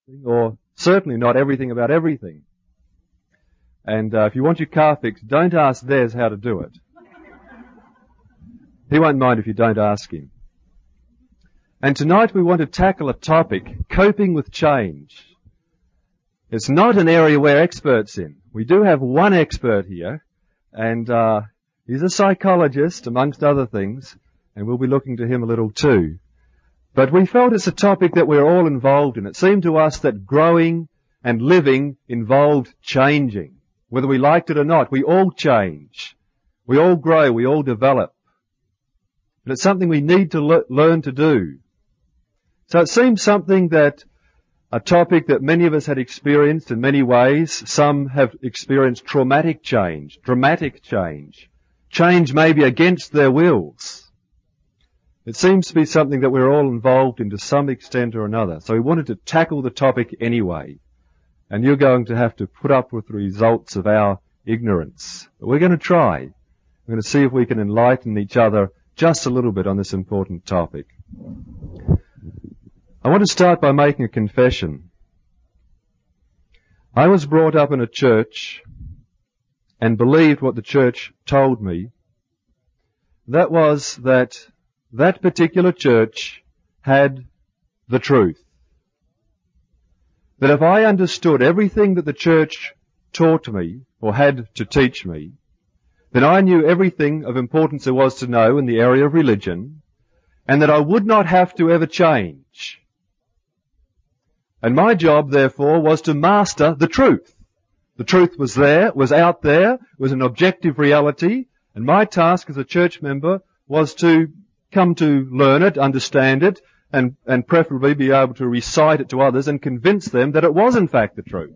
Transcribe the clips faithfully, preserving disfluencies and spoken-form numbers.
or certainly not everything about everything. And uh, if you want your car fixed, don't ask Des how to do it. He won't mind if you don't ask him. And tonight we want to tackle a topic, coping with change. It's not an area we're experts in. We do have one expert here, and uh, he's a psychologist, amongst other things, and we'll be looking to him a little too. But we felt it's a topic that we're all involved in. It seemed to us that growing and living involved changing. Whether we liked it or not, we all change. We all grow, we all develop. But it's something we need to le- learn to do. So it seems something that a topic that many of us had experienced in many ways. Some have experienced traumatic change, dramatic change, change maybe against their wills. It seems to be something that we're all involved in to some extent or another. So we wanted to tackle the topic anyway. And you're going to have to put up with the results of our ignorance. But we're going to try. We're going to see if we can enlighten each other just a little bit on this important topic. I want to start by making a confession. I was brought up in a church and believed what the church told me. That was that that particular church had the truth. That if I understood everything that the church taught me or had to teach me, then I knew everything of importance there was to know in the area of religion, and that I would not have to ever change. And my job, therefore, was to master the truth. The truth was there, was out there, was an objective reality, and my task as a church member was to come to learn it, understand it, and, and preferably be able to recite it to others and convince them that it was in fact the truth.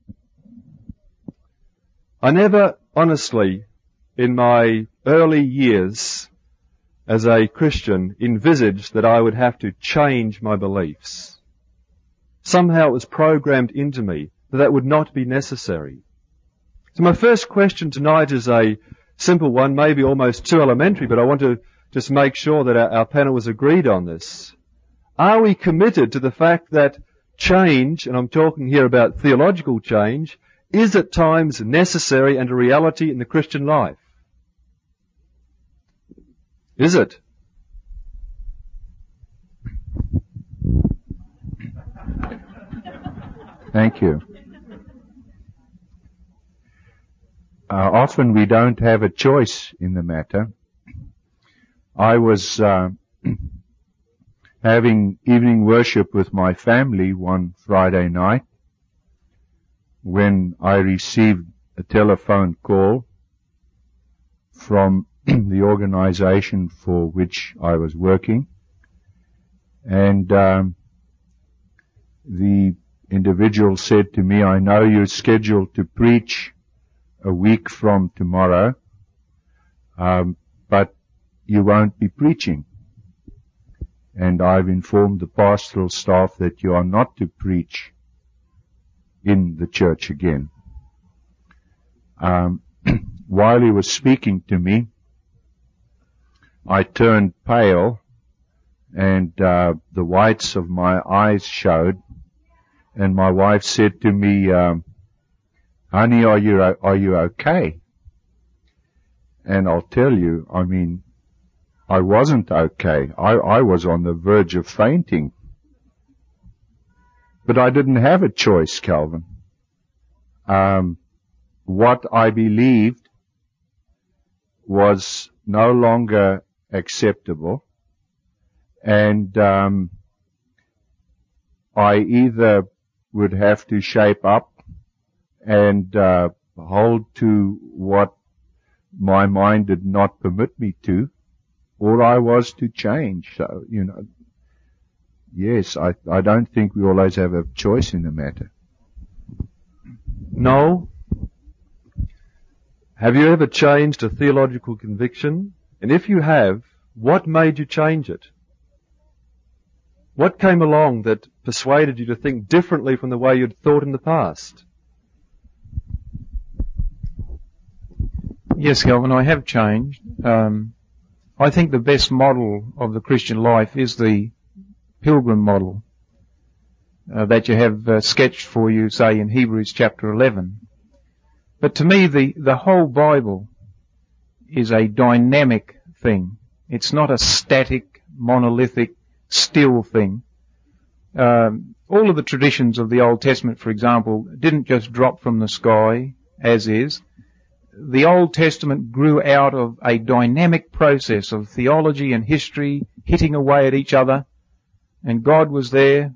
I never, honestly, in my early years as a Christian, envisaged that I would have to change my beliefs. Somehow it was programmed into me that that would not be necessary. So my first question tonight is a simple one, maybe almost too elementary, but I want to just make sure that our, our panel was agreed on this. Are we committed to the fact that change, and I'm talking here about theological change, is at times necessary and a reality in the Christian life? Is it? Thank you. Uh, often we don't have a choice in the matter. I was uh, having evening worship with my family one Friday night when I received a telephone call from the organization for which I was working, and um, the individual said to me, "I know you're scheduled to preach a week from tomorrow, um, but you won't be preaching. And I've informed the pastoral staff that you are not to preach in the church again." Um, while he was speaking to me, I turned pale, and uh, the whites of my eyes showed, and my wife said to me, um, "Honey, are you are you okay?" And I'll tell you, I mean, I wasn't okay. I, I was on the verge of fainting. But I didn't have a choice, Calvin. Um, what I believed was no longer acceptable, and um, I either would have to shape up and uh, hold to what my mind did not permit me to, or I was to change. So, you know, yes, I, I don't think we always have a choice in the matter. No. Have you ever changed a theological conviction? And if you have, what made you change it? What came along that persuaded you to think differently from the way you'd thought in the past? Yes, Calvin, I have changed. Um, I think the best model of the Christian life is the Pilgrim model. uh, that you have uh, sketched for you, say, in Hebrews chapter eleven. But to me, the, the whole Bible is a dynamic thing. It's not a static, monolithic, still thing. Um, all of the traditions of the Old Testament, for example, didn't just drop from the sky, as is. The Old Testament grew out of a dynamic process of theology and history hitting away at each other, and God was there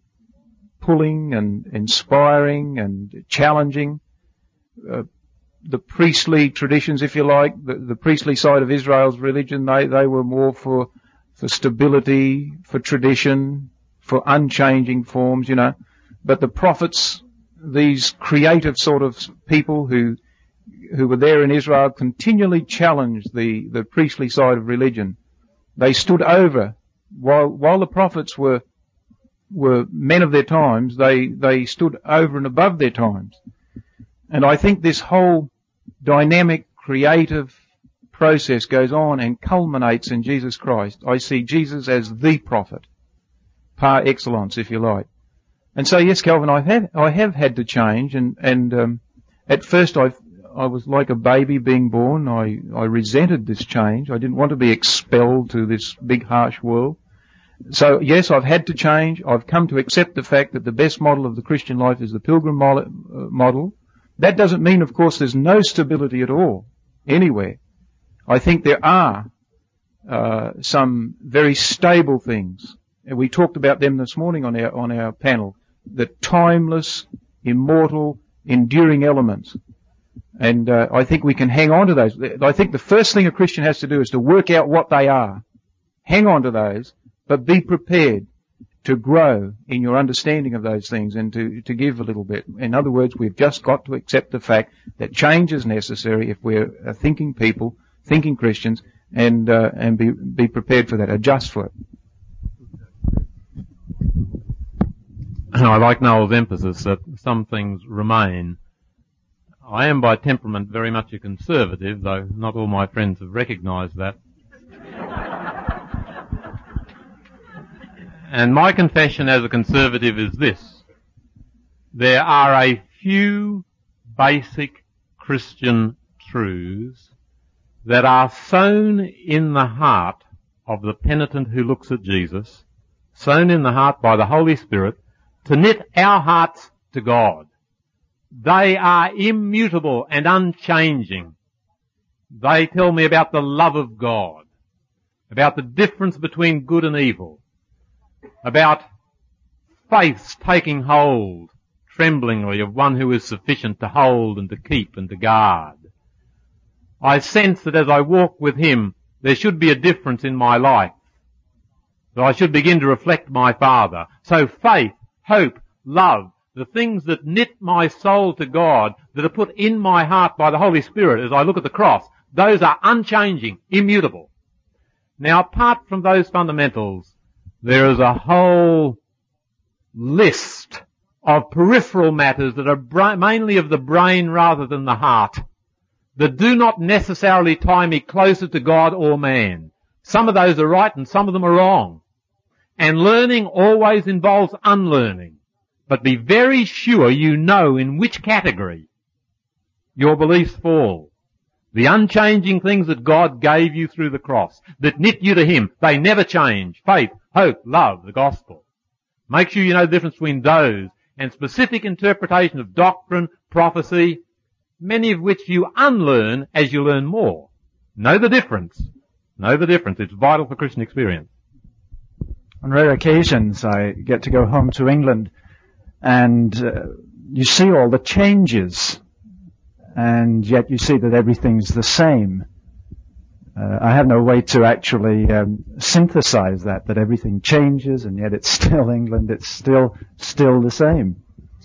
pulling and inspiring and challenging. Uh, the priestly traditions, if you like, the, the priestly side of Israel's religion, they, they were more for, for stability, for tradition, for unchanging forms, you know. But the prophets, these creative sort of people who, who were there in Israel, continually challenged the, the priestly side of religion. They stood over, while, while the prophets were, were men of their times, they, they stood over and above their times. And I think this whole dynamic, creative process goes on and culminates in Jesus Christ. I see Jesus as the prophet, par excellence, if you like. And so, yes, Calvin, I have, I have had to change, and, and, um, at first I, I was like a baby being born. I, I resented this change. I didn't want to be expelled to this big, harsh world. So, yes, I've had to change. I've come to accept the fact that the best model of the Christian life is the Pilgrim model. That doesn't mean, of course, there's no stability at all, anywhere. I think there are uh, some very stable things. And we talked about them this morning on our, on our panel. The timeless, immortal, enduring elements. And uh, I think we can hang on to those. I think the first thing a Christian has to do is to work out what they are. Hang on to those, but be prepared to grow in your understanding of those things and to, to give a little bit. In other words, we've just got to accept the fact that change is necessary if we're a thinking people, thinking Christians, and uh, and be be prepared for that, adjust for it. I like Noel's emphasis that some things remain. I am by temperament very much a conservative, though not all my friends have recognised that. And my confession as a conservative is this: there are a few basic Christian truths that are sown in the heart of the penitent who looks at Jesus, sown in the heart by the Holy Spirit, to knit our hearts to God. They are immutable and unchanging. They tell me about the love of God, about the difference between good and evil, about faith's taking hold tremblingly of one who is sufficient to hold and to keep and to guard. I sense that as I walk with him, there should be a difference in my life, that I should begin to reflect my Father. So faith, hope, love, the things that knit my soul to God, that are put in my heart by the Holy Spirit as I look at the cross, those are unchanging, immutable. Now, apart from those fundamentals, there is a whole list of peripheral matters that are bra- mainly of the brain rather than the heart, that do not necessarily tie me closer to God or man. Some of those are right and some of them are wrong. And learning always involves unlearning. But be very sure you know in which category your beliefs fall. The unchanging things that God gave you through the cross, that knit you to him, they never change. Faith, hope, love, the gospel. Make sure you know the difference between those and specific interpretation of doctrine, prophecy, many of which you unlearn as you learn more. Know the difference. Know the difference. It's vital for Christian experience. On rare occasions, I get to go home to England, and uh, you see all the changes, and yet you see that everything's the same. Uh, I have no way to actually um, synthesize that, that everything changes, and yet it's still England, it's still still the same.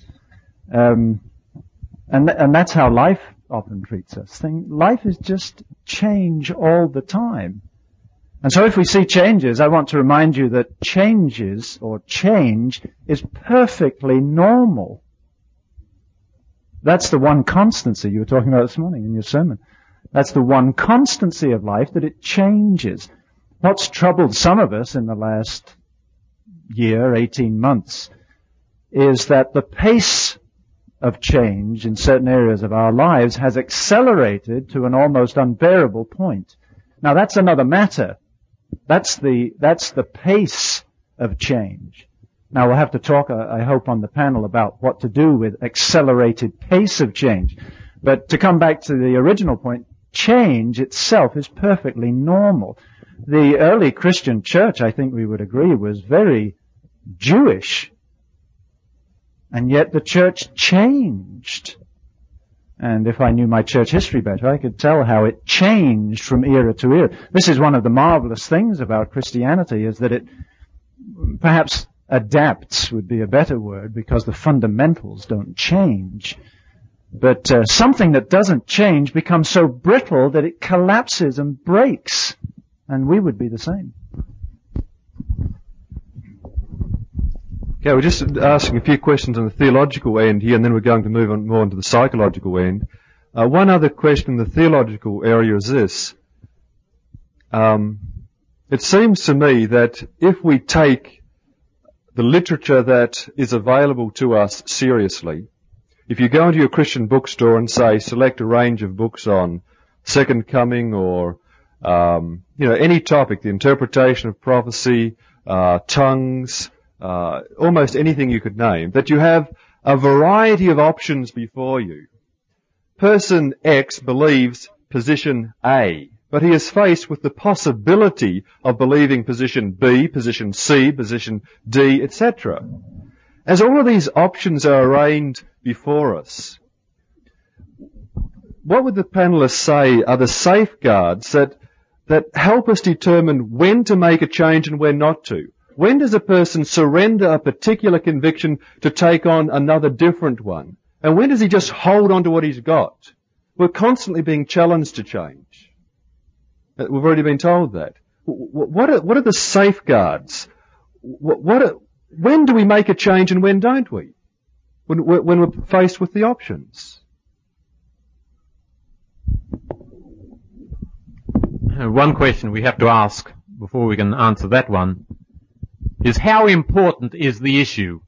Um, and th- and that's how life often treats us. Thing, life is just change all the time. And so if we see changes, I want to remind you that changes or change is perfectly normal. That's the one constancy you were talking about this morning in your sermon. That's the one constancy of life, that it changes. What's troubled some of us in the last year, eighteen months, is that the pace of change in certain areas of our lives has accelerated to an almost unbearable point. Now that's another matter. That's the, that's the pace of change. Now we'll have to talk, I hope, on the panel about what to do with accelerated pace of change. But to come back to the original point, change itself is perfectly normal. The early Christian church, I think we would agree, was very Jewish. And yet the church changed. And if I knew my church history better, I could tell how it changed from era to era. This is one of the marvelous things about Christianity, is that it perhaps adapts would be a better word, because the fundamentals don't change. But uh, something that doesn't change becomes so brittle that it collapses and breaks. And we would be the same. Okay, we're just asking a few questions on the theological end here, and then we're going to move on more into the psychological end. Uh, one other question in the theological area is this. Um, it seems to me that if we take the literature that is available to us seriously, if you go into your Christian bookstore and say, select a range of books on Second Coming or, um, you know, any topic, the interpretation of prophecy, uh, tongues, uh, almost anything you could name, that you have a variety of options before you. Person X believes position A, but he is faced with the possibility of believing position B, position C, position D, et cetera. As all of these options are arraigned before us, what would the panelists say are the safeguards that that help us determine when to make a change and when not to? When does a person surrender a particular conviction to take on another different one? And when does he just hold on to what he's got? We're constantly being challenged to change. We've already been told that. What are, what are the safeguards? What are, when do we make a change and when don't we? When, when we're faced with the options. One question we have to ask before we can answer that one is, how important is the issue?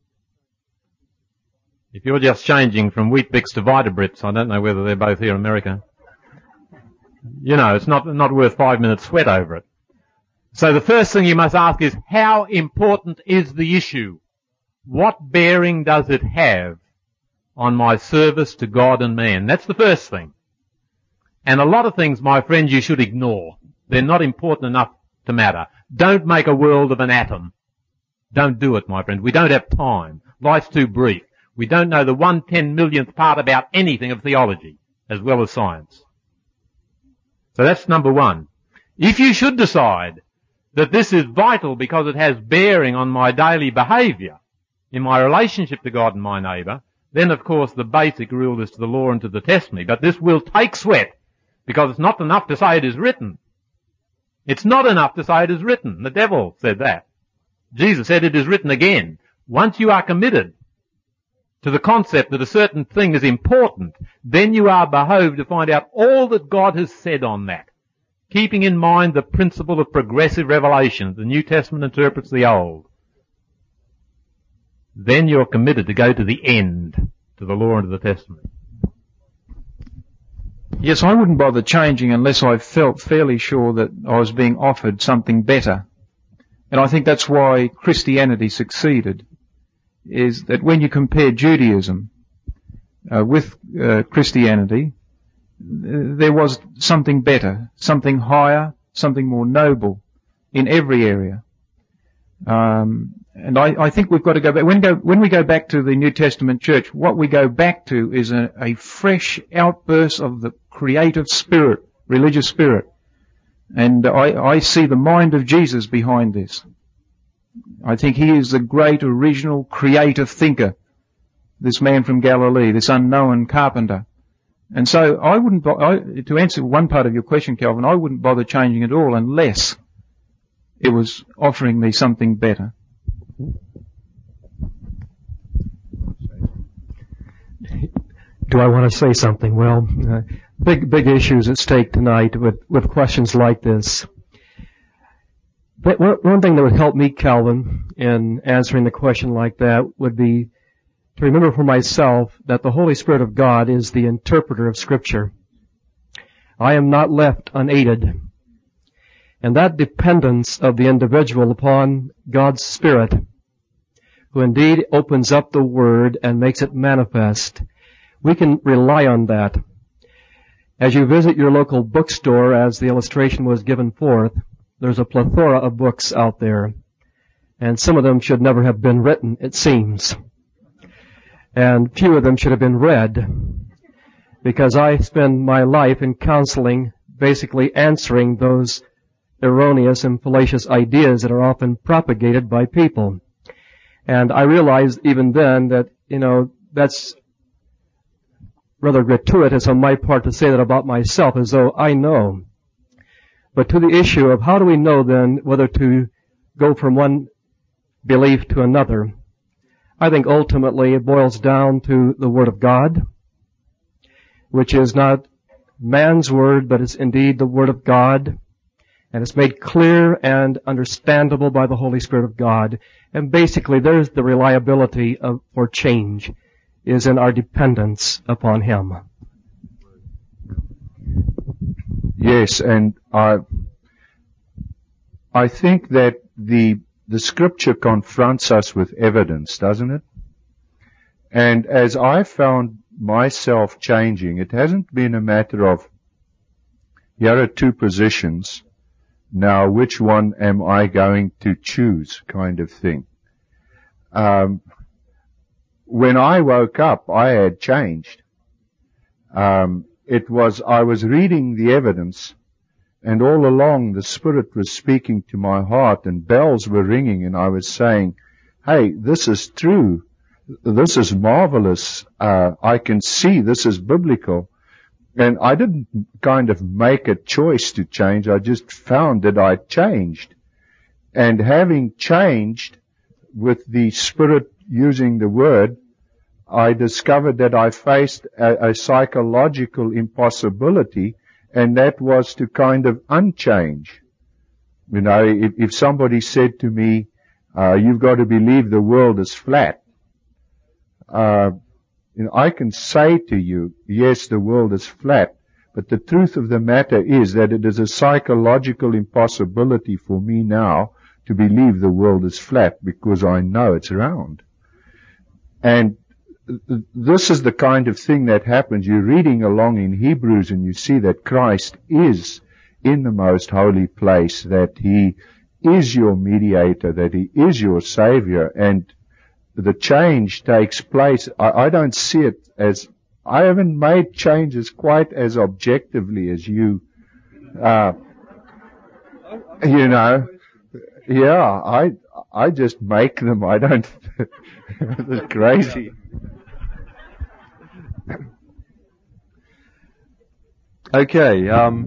If you're just changing from Weet-Bix to Vita-Brits, I don't know whether they're both here in America, you know, it's not, not worth five minutes sweat over it. So the first thing you must ask is, how important is the issue? What bearing does it have on my service to God and man? That's the first thing. And a lot of things, my friends, you should ignore. They're not important enough to matter. Don't make a world of an atom. Don't do it, my friend. We don't have time. Life's too brief. We don't know the one ten millionth part about anything of theology, as well as science. So that's number one. If you should decide that this is vital because it has bearing on my daily behaviour, in my relationship to God and my neighbour, then of course the basic rule is to the law and to the testimony. But this will take sweat, because it's not enough to say it is written. It's not enough to say it is written. The devil said that. Jesus said it is written again. Once you are committed to the concept that a certain thing is important, then you are behoved to find out all that God has said on that, keeping in mind the principle of progressive revelation. The New Testament interprets the Old. Then you're committed to go to the end, to the law and to the testimony. Yes, I wouldn't bother changing unless I felt fairly sure that I was being offered something better. And I think that's why Christianity succeeded, is that when you compare Judaism uh, with uh, Christianity, there was something better, something higher, something more noble in every area. Um, and I, I think we've got to go back. When, go, when we go back to the New Testament church, what we go back to is a, a fresh outburst of the creative spirit, religious spirit. And I, I see the mind of Jesus behind this. I think he is the great original creative thinker, this man from Galilee, this unknown carpenter. And so I wouldn't, I, to answer one part of your question, Calvin, I wouldn't bother changing at all unless it was offering me something better. Do I want to say something? Well, uh, big, big issues at stake tonight with, with questions like this. But one one thing that would help me, Calvin, in answering the question like that would be to remember for myself that the Holy Spirit of God is the interpreter of Scripture. I am not left unaided. And that dependence of the individual upon God's Spirit, who indeed opens up the Word and makes it manifest, we can rely on that. As you visit your local bookstore, as the illustration was given forth, there's a plethora of books out there. And some of them should never have been written, it seems. And few of them should have been read. Because I spend my life in counseling, basically answering those erroneous and fallacious ideas that are often propagated by people. And I realized even then that, you know, that's rather gratuitous on my part to say that about myself, as though I know. But to the issue of how do we know then whether to go from one belief to another, I think ultimately it boils down to the Word of God, which is not man's word, but it's indeed the Word of God. And it's made clear and understandable by the Holy Spirit of God. And basically there's the reliability of, for change, is in our dependence upon Him. Yes, and I, I think that the, the Scripture confronts us with evidence, doesn't it? And as I found myself changing, it hasn't been a matter of, here are two positions, now which one am I going to choose kind of thing. Um, when I woke up, I had changed. Um, it was, I was reading the evidence, and all along the Spirit was speaking to my heart, and bells were ringing, and I was saying, hey, this is true. This is marvelous. Uh, I can see this is biblical. And I didn't kind of make a choice to change. I just found that I changed. And having changed with the Spirit using the Word, I discovered that I faced a, a psychological impossibility, and that was to kind of unchange. You know, if, if somebody said to me, uh, you've got to believe the world is flat, uh, You know, I can say to you, yes, the world is flat, but the truth of the matter is that it is a psychological impossibility for me now to believe the world is flat because I know it's round. And this is the kind of thing that happens. You're reading along in Hebrews and you see that Christ is in the most holy place, that He is your mediator, that He is your Savior, and the change takes place. I, I don't see it as, I haven't made changes quite as objectively as you, uh, you know, yeah, I, I just make them. I don't, it's crazy. Okay, um,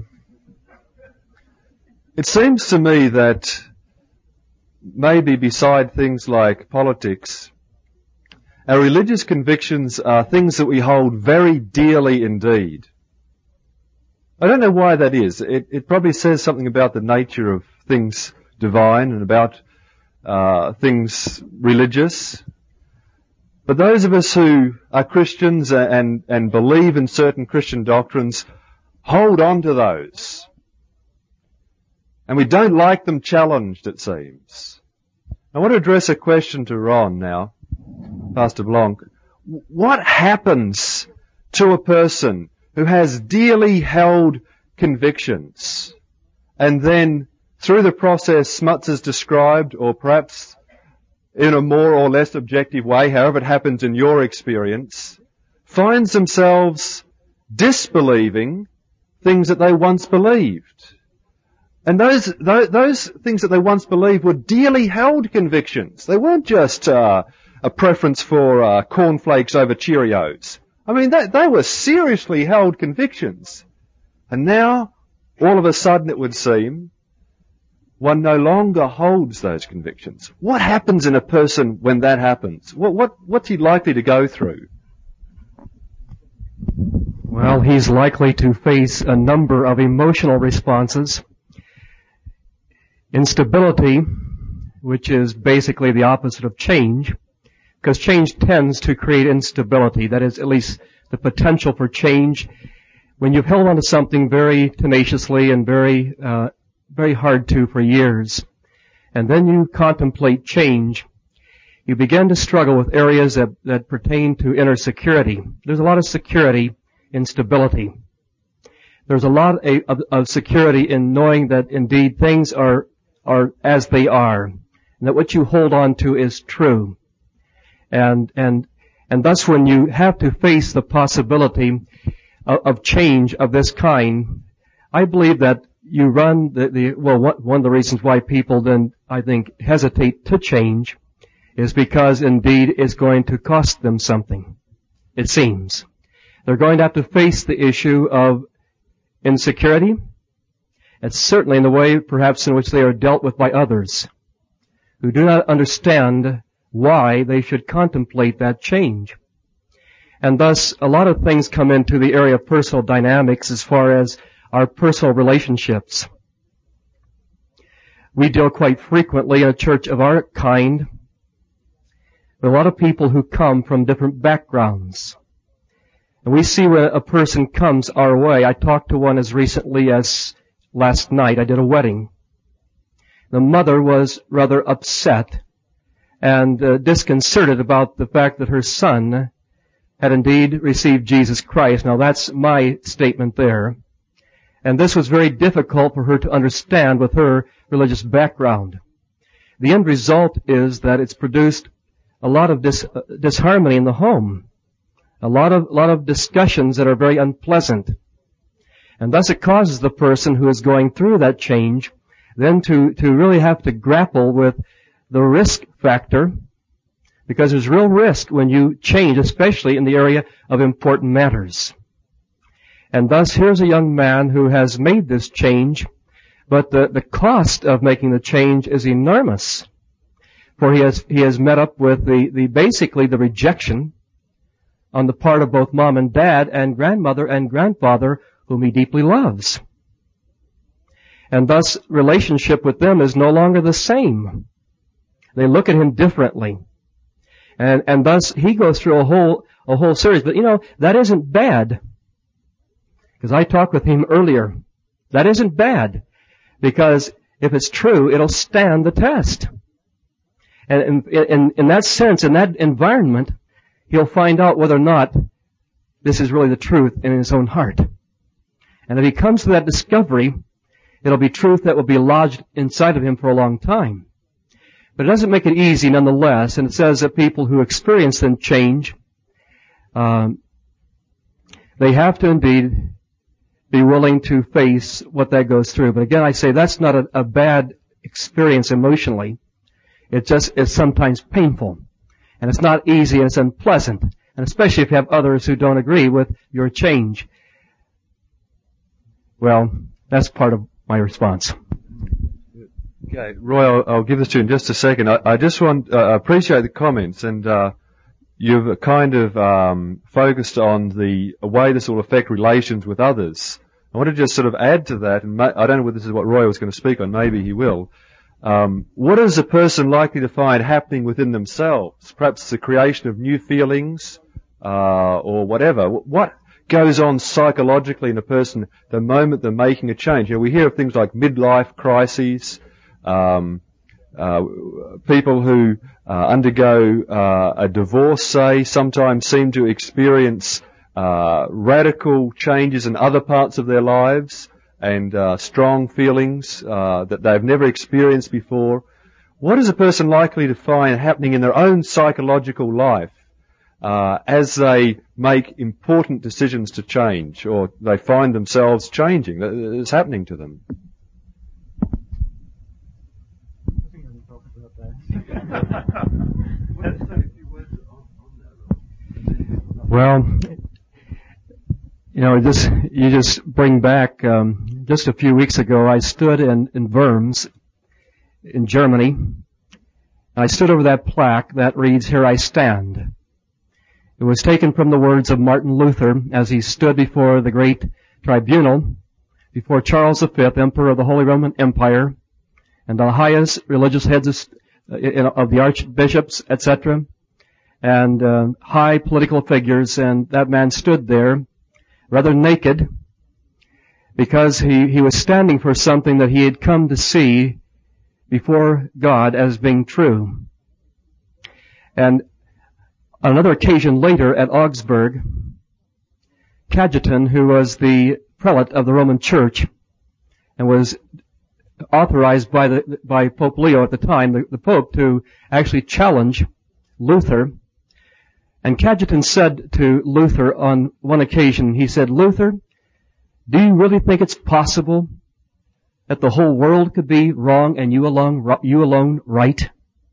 it seems to me that maybe beside things like politics, our religious convictions are things that we hold very dearly indeed. I don't know why that is. It, it probably says something about the nature of things divine and about uh, things religious. But those of us who are Christians and, and believe in certain Christian doctrines hold on to those. And we don't like them challenged, it seems. I want to address a question to Ron now. Pastor Blanc, what happens to a person who has dearly held convictions and then through the process Smuts has described, or perhaps in a more or less objective way, however it happens in your experience, finds themselves disbelieving things that they once believed? And those, those, those things that they once believed were dearly held convictions. They weren't just uh, a preference for uh, cornflakes over Cheerios. I mean, they, they were seriously held convictions. And now, all of a sudden it would seem, one no longer holds those convictions. What happens in a person when that happens? What, what, what's he likely to go through? Well, he's likely to face a number of emotional responses. instability, which is basically the opposite of change, because change tends to create instability. That is, at least the potential for change. When you've held on to something very tenaciously and very, uh, very hard to for years, and then you contemplate change, you begin to struggle with areas that, that pertain to inner security. There's a lot of security in stability. There's a lot of, of security in knowing that indeed things are, are as they are, and that what you hold on to is true. And, and, and thus when you have to face the possibility of, of change of this kind, I believe that you run the, the well, one of the reasons why people then, I think, hesitate to change is because indeed it's going to cost them something. It seems. They're going to have to face the issue of insecurity. It's certainly in the way perhaps in which they are dealt with by others who do not understand why they should contemplate that change. And thus a lot of things come into the area of personal dynamics as far as our personal relationships. We deal quite frequently in a church of our kind with a lot of people who come from different backgrounds. And we see when a person comes our way. I talked to one as recently as last night. I did a wedding. The mother was rather upset and uh, disconcerted about the fact that her son had indeed received Jesus Christ. Now that's my statement there. And this was very difficult for her to understand with her religious background. The end result is that it's produced a lot of dis- uh, disharmony in the home. A lot of, lot of discussions that are very unpleasant. And thus it causes the person who is going through that change then to, to really have to grapple with the risk factor, because there's real risk when you change, especially in the area of important matters. And thus here's a young man who has made this change, but the, the cost of making the change is enormous. For he has, he has met up with the, the, basically the rejection on the part of both mom and dad and grandmother and grandfather whom he deeply loves. And thus relationship with them is no longer the same. They look at him differently. And, and thus he goes through a whole, a whole series. But you know, that isn't bad. Because I talked with him earlier. That isn't bad. Because if it's true, it'll stand the test. And in, in, in that sense, in that environment, he'll find out whether or not this is really the truth in his own heart. And if he comes to that discovery, it'll be truth that will be lodged inside of him for a long time. But it doesn't make it easy nonetheless, and it says that people who experience then change, um, they have to indeed be willing to face what that goes through. But again, I say that's not a, a bad experience emotionally. It just is sometimes painful. And it's not easy and it's unpleasant. And especially if you have others who don't agree with your change. Well, that's part of my response. Okay, Roy, I'll, I'll give this to you in just a second. I, I just want, uh, appreciate the comments, and uh, you've kind of um, focused on the way this will affect relations with others. I want to just sort of add to that, and ma- I don't know whether this is what Roy was going to speak on, maybe he will. Um, what is a person likely to find happening within themselves? Perhaps the creation of new feelings, uh, or whatever. What goes on psychologically in a person the moment they're making a change? You know, we hear of things like midlife crises, um, uh, people who uh, undergo uh, a divorce, say, sometimes seem to experience uh, radical changes in other parts of their lives, and uh, strong feelings uh, that they've never experienced before. What is a person likely to find happening in their own psychological life uh, as they make important decisions to change, or they find themselves changing? It's happening to them. Well, you know, this, you just bring back, um, just a few weeks ago, I stood in, in Worms, in Germany, and I stood over that plaque that reads, "Here I stand." It was taken from the words of Martin Luther as he stood before the great tribunal, before Charles the Fifth, Emperor of the Holy Roman Empire, and the highest religious heads of, uh, of the archbishops, et cetera, and uh, high political figures, and that man stood there rather naked because he, he was standing for something that he had come to see before God as being true. And on another occasion later at Augsburg, Cajetan, who was the prelate of the Roman Church and was authorized by the by Pope Leo at the time, the, the Pope, to actually challenge Luther. And Cajetan said to Luther on one occasion, he said, "Luther, do you really think it's possible that the whole world could be wrong and you alone, you alone right?"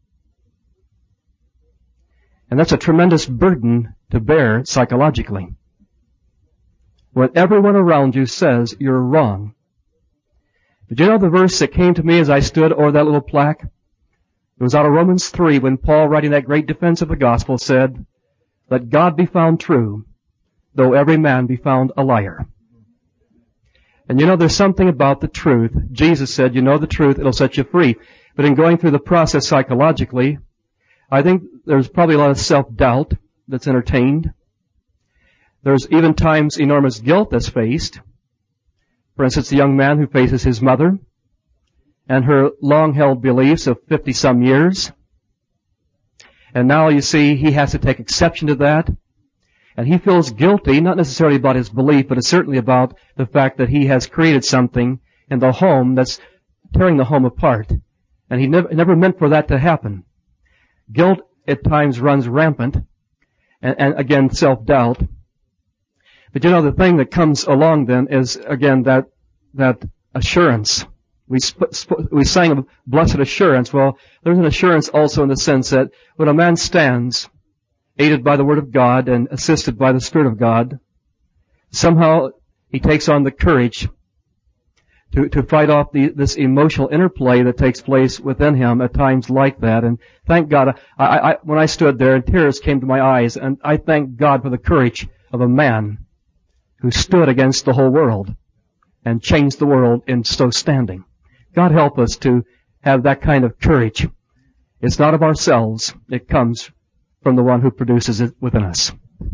And that's a tremendous burden to bear psychologically. When everyone around you says you're wrong. Did you know the verse that came to me as I stood over that little plaque? It was out of Romans three when Paul, writing that great defense of the gospel, said, "Let God be found true, though every man be found a liar." And you know, there's something about the truth. Jesus said, you know the truth, it'll set you free. But in going through the process psychologically, I think there's probably a lot of self-doubt that's entertained. There's even times enormous guilt that's faced. For instance, the young man who faces his mother and her long-held beliefs of fifty-some years. And now you see he has to take exception to that. And he feels guilty, not necessarily about his belief, but certainly about the fact that he has created something in the home that's tearing the home apart. And he never, never meant for that to happen. Guilt at times runs rampant. And, and again, self-doubt. But you know, the thing that comes along then is, again, that, that assurance. We, sp- sp- we sang of blessed assurance. Well, there's an assurance also in the sense that when a man stands, aided by the Word of God and assisted by the Spirit of God, somehow he takes on the courage to, to fight off the, this emotional interplay that takes place within him at times like that. And thank God, I, I, when I stood there and tears came to my eyes, and I thank God for the courage of a man who stood against the whole world and changed the world in so standing. God help us to have that kind of courage. It's not of ourselves. It comes from the one who produces it within us.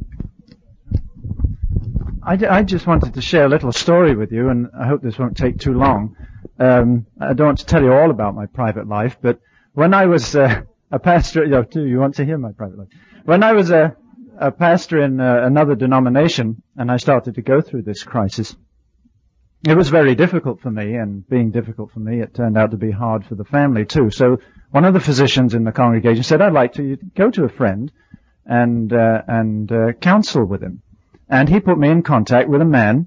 I, d- I just wanted to share a little story with you, and I hope this won't take too long. Um, I don't want to tell you all about my private life, but when I was uh, a pastor, you know, do you want to hear my private life? When I was a, a pastor in uh, another denomination, and I started to go through this crisis, it was very difficult for me, and being difficult for me, it turned out to be hard for the family too. So one of the physicians in the congregation said, "I'd like to go to a friend and uh, and uh, counsel with him." And he put me in contact with a man.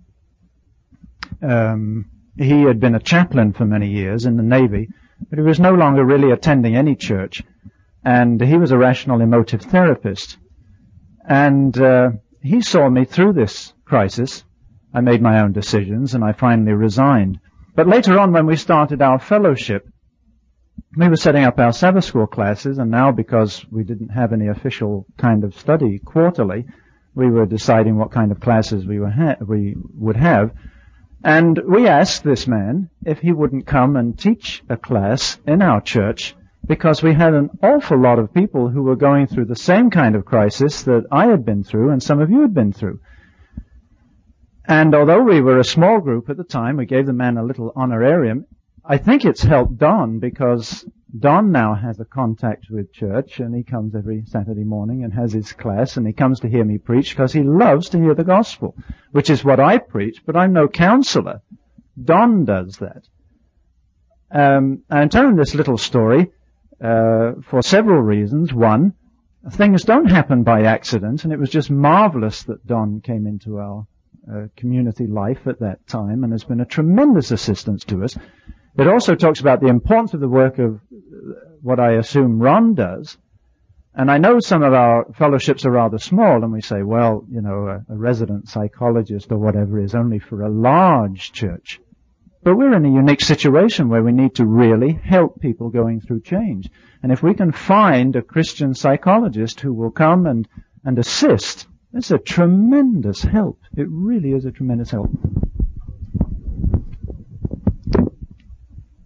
Um, he had been a chaplain for many years in the Navy, but he was no longer really attending any church. And he was a rational emotive therapist. And uh, he saw me through this crisis. I made my own decisions, and I finally resigned. But later on, when we started our fellowship, we were setting up our Sabbath school classes, and now because we didn't have any official kind of study quarterly, we were deciding what kind of classes we, were ha- we would have. And we asked this man if he wouldn't come and teach a class in our church, because we had an awful lot of people who were going through the same kind of crisis that I had been through and some of you had been through. And although we were a small group at the time, we gave the man a little honorarium. I think it's helped Don, because Don now has a contact with church, and he comes every Saturday morning and has his class, and he comes to hear me preach because he loves to hear the gospel, which is what I preach, but I'm no counselor. Don does that. Um, I'm telling this little story uh, for several reasons. One, things don't happen by accident, and it was just marvelous that Don came into our uh, community life at that time and has been a tremendous assistance to us. It also talks about the importance of the work of what I assume Ron does. And I know some of our fellowships are rather small, and we say, well, you know, a, a resident psychologist or whatever is only for a large church. But we're in a unique situation where we need to really help people going through change. And if we can find a Christian psychologist who will come and, and assist, it's a tremendous help. It really is a tremendous help.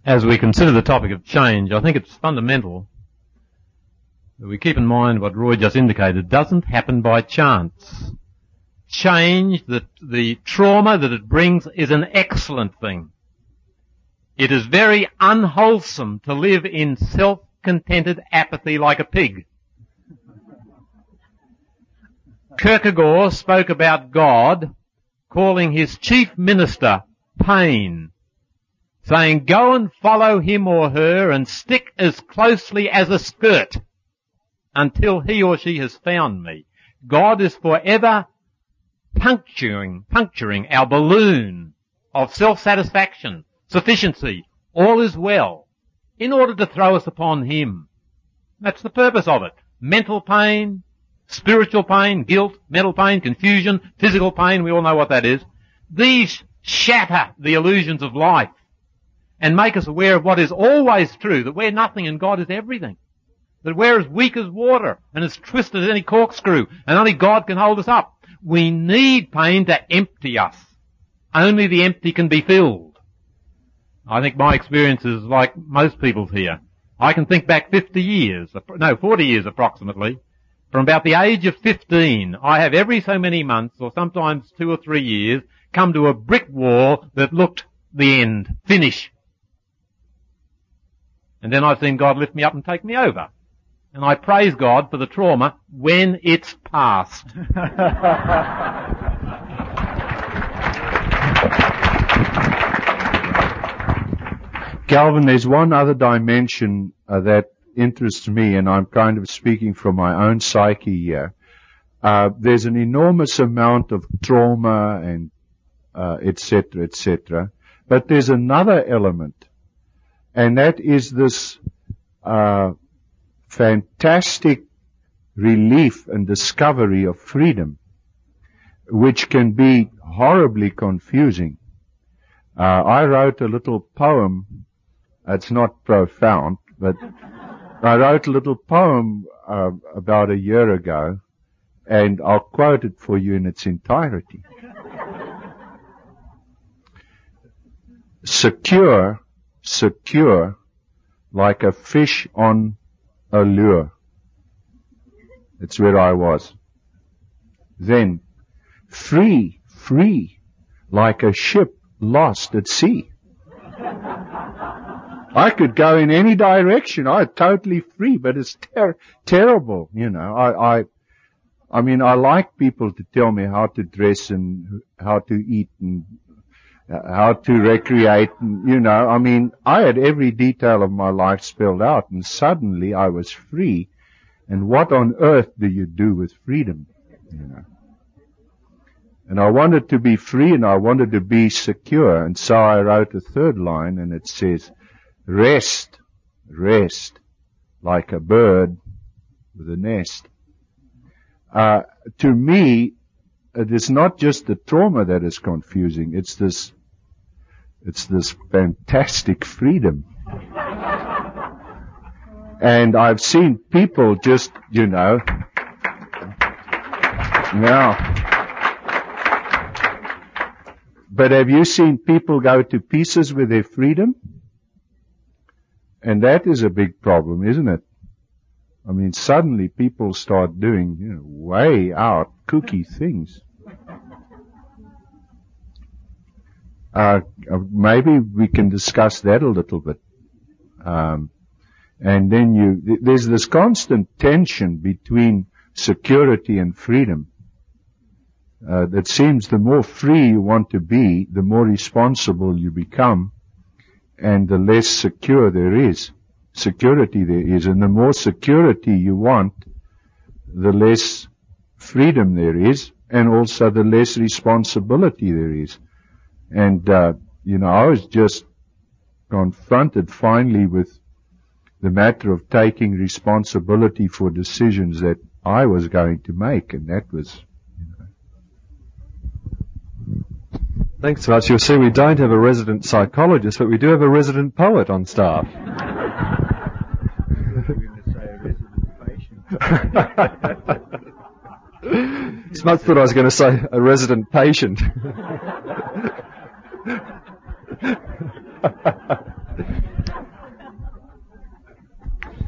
As we consider the topic of change, I think it's fundamental that we keep in mind what Roy just indicated doesn't happen by chance. Change, the, the trauma that it brings, is an excellent thing. It is very unwholesome to live in self-contented apathy like a pig. Kierkegaard spoke about God calling his chief minister pain, saying, go and follow him or her and stick as closely as a skirt until he or she has found me. God is forever puncturing, puncturing our balloon of self-satisfaction, sufficiency, all is well, in order to throw us upon him. That's the purpose of it. Mental pain, spiritual pain, guilt, mental pain, confusion, physical pain, we all know what that is. These shatter the illusions of life and make us aware of what is always true, that we're nothing and God is everything. That we're as weak as water and as twisted as any corkscrew, and only God can hold us up. We need pain to empty us. Only the empty can be filled. I think my experience is like most people's here. I can think back fifty years, no, forty years approximately. From about the age of fifteen, I have every so many months, or sometimes two or three years, come to a brick wall that looked the end, finish. And then I've seen God lift me up and take me over. And I praise God for the trauma when it's past. Calvin, there's one other dimension uh, that interests me, and I'm kind of speaking from my own psyche here. Uh, there's an enormous amount of trauma and uh, et cetera, et cetera. But there's another element, and that is this uh, fantastic relief and discovery of freedom, which can be horribly confusing. Uh, I wrote a little poem. It's not profound, but I wrote a little poem uh, about a year ago, and I'll quote it for you in its entirety. Secure, secure, like a fish on a lure. That's where I was. Then, free, free, like a ship lost at sea. I could go in any direction. I'm totally free, but it's ter- terrible, you know. I, I, I mean, I like people to tell me how to dress and how to eat and how to recreate, and, you know. I mean, I had every detail of my life spelled out, and suddenly I was free. And what on earth do you do with freedom, you know? And I wanted to be free, and I wanted to be secure, and so I wrote a third line, and it says, rest, rest, like a bird with a nest. Uh, to me, it is not just the trauma that is confusing, it's this, it's this fantastic freedom. And I've seen people just, you know, now, but have you seen people go to pieces with their freedom? And that is a big problem, isn't it? I mean, suddenly people start doing, you know, way out kooky things. Uh, maybe we can discuss that a little bit. Um, and then you, there's this constant tension between security and freedom. Uh, that seems the more free you want to be, the more responsible you become, and the less secure there is, security there is. And the more security you want, the less freedom there is, and also the less responsibility there is. And, uh, you know, I was just confronted finally with the matter of taking responsibility for decisions that I was going to make, and that was, you know. Thanks so much. You'll see we don't have a resident psychologist, but we do have a resident poet on staff. Smuts thought I was going to say a resident patient.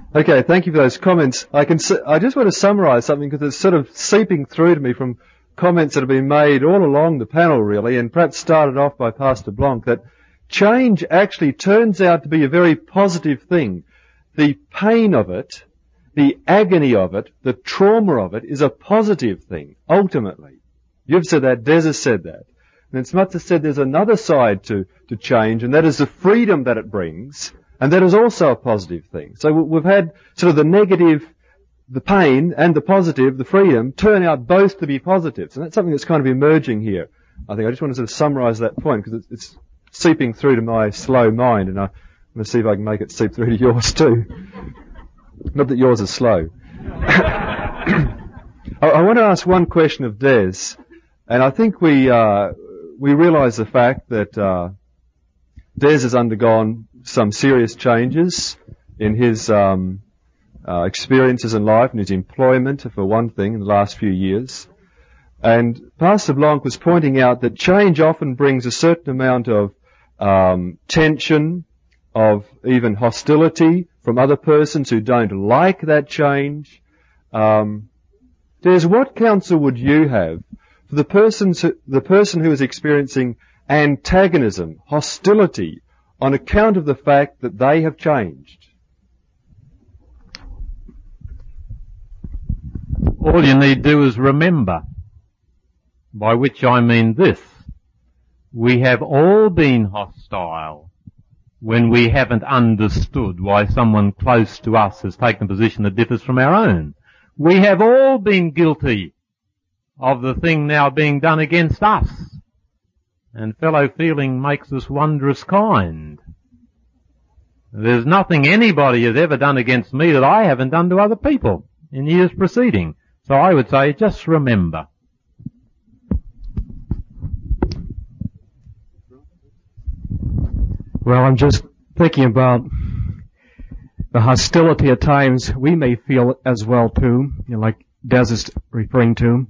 Okay, thank you for those comments. I can, I just want to summarise something because it's sort of seeping through to me from comments that have been made all along the panel really, and perhaps started off by Pastor Blanc, that change actually turns out to be a very positive thing. The pain of it, the agony of it, the trauma of it is a positive thing, ultimately. You've said that, Des has said that. And Smuts has said there's another side to, to change, and that is the freedom that it brings, and that is also a positive thing. So we've had sort of the negative, the pain, and the positive, the freedom, turn out both to be positives. And that's something that's kind of emerging here. I think I just want to sort of summarise that point, because it's, it's seeping through to my slow mind, and I'm going to see if I can make it seep through to yours too. Not that yours is slow. I, I want to ask one question of Des, and I think we uh, we realise the fact that uh, Des has undergone some serious changes in his um, uh, experiences in life and his employment, for one thing, in the last few years. And Pastor Blanc was pointing out that change often brings a certain amount of um, tension, of even hostility from other persons who don't like that change. Um, Des, what counsel would you have for the persons, who, the person who is experiencing antagonism, hostility, on account of the fact that they have changed? All you need do is remember, by which I mean this: we have all been hostile when we haven't understood why someone close to us has taken a position that differs from our own. We have all been guilty of the thing now being done against us. And fellow feeling makes us wondrous kind. There's nothing anybody has ever done against me that I haven't done to other people in years preceding. So I would say, just remember. Well, I'm just thinking about the hostility at times we may feel as well too, you know, like Des is referring to.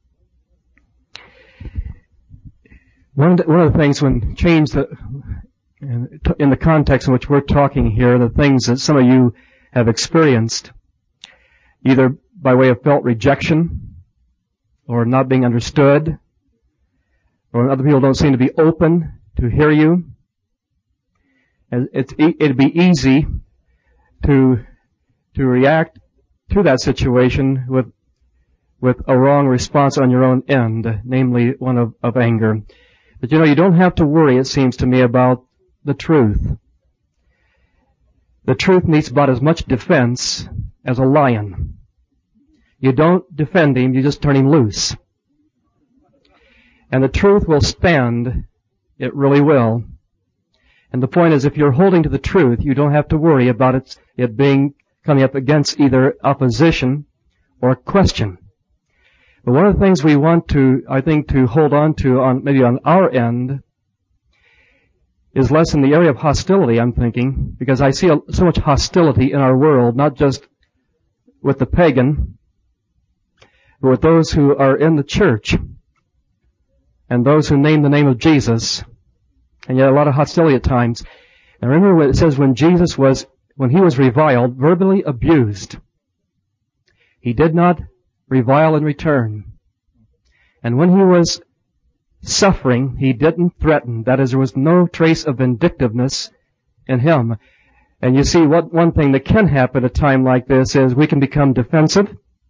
One of the, one of the things when change that, in the context in which we're talking here, the things that some of you have experienced, either by way of felt rejection, or not being understood, or other people don't seem to be open to hear you. And it's, it'd be easy to, to react to that situation with, with a wrong response on your own end, namely one of, of anger. But you know, you don't have to worry, it seems to me, about the truth. The truth needs about as much defense as a lion. You don't defend him, you just turn him loose. And the truth will stand, it really will. And the point is, if you're holding to the truth, you don't have to worry about it, it being, coming up against either opposition or question. But one of the things we want to, I think, to hold on to on, maybe on our end, is less in the area of hostility, I'm thinking, because I see a, so much hostility in our world, not just with the pagan, but with those who are in the church, and those who name the name of Jesus. And yet a lot of hostility at times. And remember what it says, when Jesus was, when he was reviled, verbally abused, he did not revile in return. And when he was suffering, he didn't threaten. That is, there was no trace of vindictiveness in him. And you see, what one thing that can happen at a time like this is we can become defensive,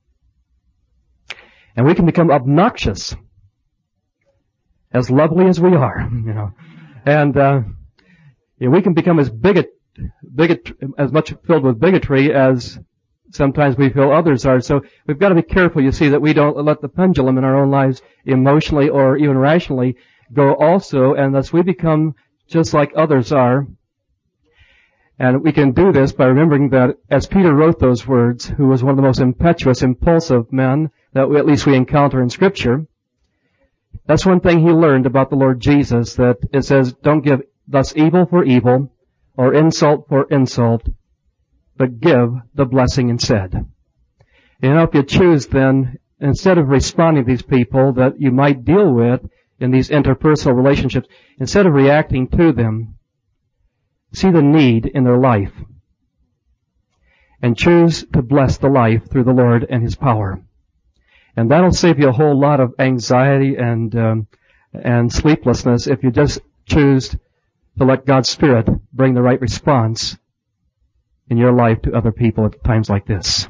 and we can become obnoxious, as lovely as we are, you know. And uh, yeah, we can become as bigot, bigot, as much filled with bigotry as sometimes we feel others are. So we've got to be careful, you see, that we don't let the pendulum in our own lives, emotionally or even rationally, go also, and thus we become just like others are. And we can do this by remembering that, as Peter wrote those words, who was one of the most impetuous, impulsive men that we, at least we encounter in Scripture, that's one thing he learned about the Lord Jesus, that it says, don't give thus evil for evil, or insult for insult, but give the blessing instead. You know, if you choose then, instead of responding to these people that you might deal with in these interpersonal relationships, instead of reacting to them, see the need in their life. and choose to bless the life through the Lord and His power. And that'll save you a whole lot of anxiety and um, and sleeplessness if you just choose to let God's Spirit bring the right response in your life to other people at times like this.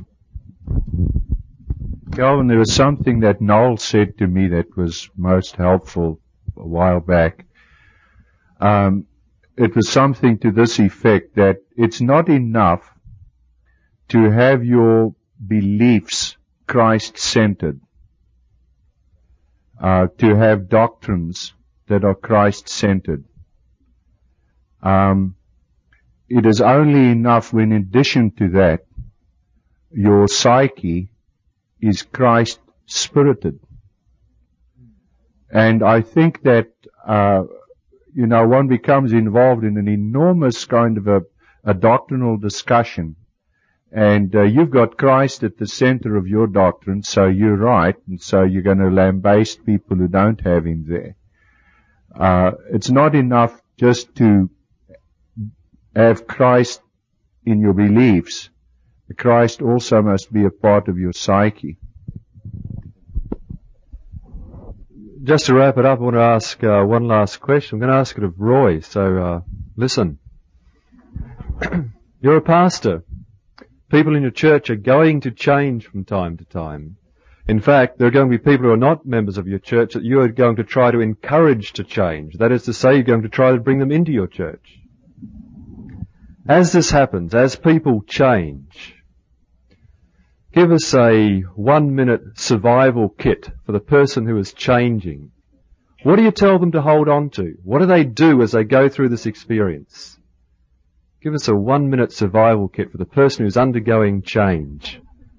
Calvin, there was something that Noel said to me that was most helpful a while back. Um, it was something to this effect, that it's not enough to have your beliefs Christ-centered, uh, to have doctrines that are Christ-centered. Um, it is only enough when, in addition to that, your psyche is Christ-spirited. And I think that, uh, you know, one becomes involved in an enormous kind of a, a doctrinal discussion. And uh, you've got Christ at the center of your doctrine, so you're right, and so you're going to lambaste people who don't have Him there. Uh, it's not enough just to have Christ in your beliefs. Christ also must be a part of your psyche. Just to wrap it up, I want to ask uh, one last question. I'm going to ask it of Roy, so uh, listen. You're a pastor. People in your church are going to change from time to time. In fact, there are going to be people who are not members of your church that you are going to try to encourage to change. That is to say, you're going to try to bring them into your church. As this happens, as people change, give us a one-minute survival kit for the person who is changing. What do you tell them to hold on to? What do they do as they go through this experience? Give us a one-minute survival kit for the person who's undergoing change.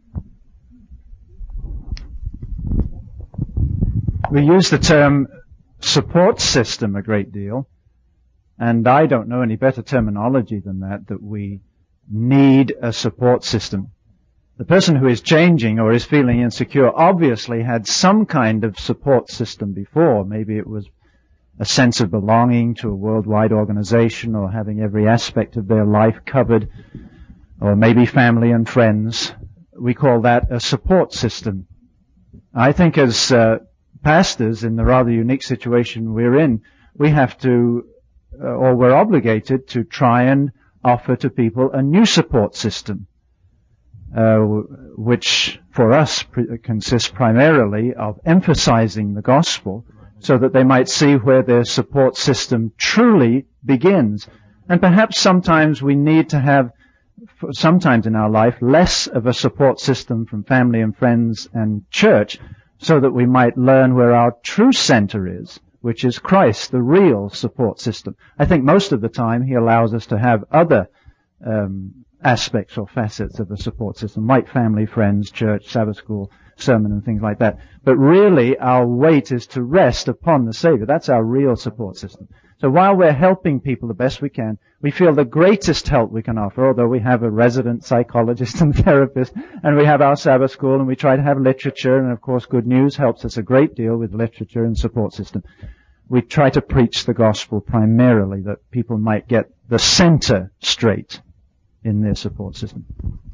We use the term support system a great deal, and I don't know any better terminology than that, that we need a support system. The person who is changing or is feeling insecure obviously had some kind of support system before. Maybe it was a sense of belonging to a worldwide organization, or having every aspect of their life covered, or maybe family and friends. We call that a support system. I think as uh, pastors, in the rather unique situation we're in, we have to, uh, or we're obligated to try and offer to people a new support system, uh, which for us pre- consists primarily of emphasizing the gospel, so that they might see where their support system truly begins. And perhaps sometimes we need to have, sometimes in our life, less of a support system from family and friends and church, so that we might learn where our true center is, which is Christ, the real support system. I think most of the time He allows us to have other um, aspects or facets of the support system, like family, friends, church, Sabbath school, sermon and things like that. But really our weight is to rest upon the Savior. That's our real support system. So while we're helping people the best we can, we feel the greatest help we can offer, although we have a resident psychologist and therapist, and we have our Sabbath school, and we try to have literature, and of course Good News helps us a great deal with literature and support system. We try to preach the gospel primarily, that people might get the center straight in their support system.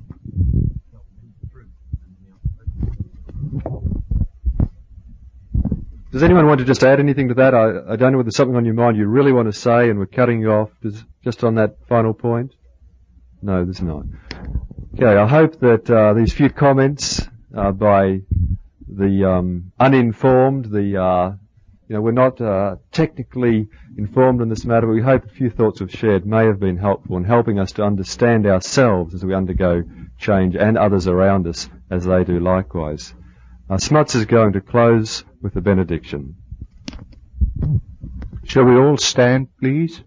Does anyone want to just add anything to that? I, I don't know whether there's something on your mind you really want to say and we're cutting you off Does, just on that final point. No, there's not. Okay, I hope that uh, these few comments uh, by the um, uninformed, the uh, you know, we're not uh, technically informed on this matter, but we hope a few thoughts we've shared may have been helpful in helping us to understand ourselves as we undergo change, and others around us as they do likewise. Uh, Smuts is going to close with the benediction. Shall we all stand, please?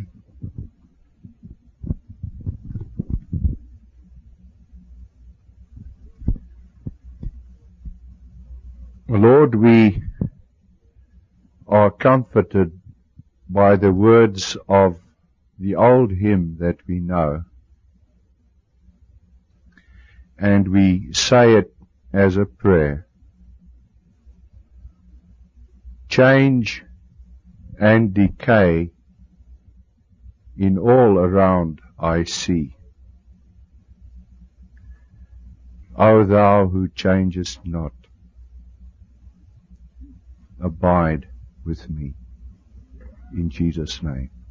Lord, we are comforted by the words of the old hymn that we know, and we say it as a prayer. Change and decay in all around I see. O thou who changest not, abide with me. In Jesus' name.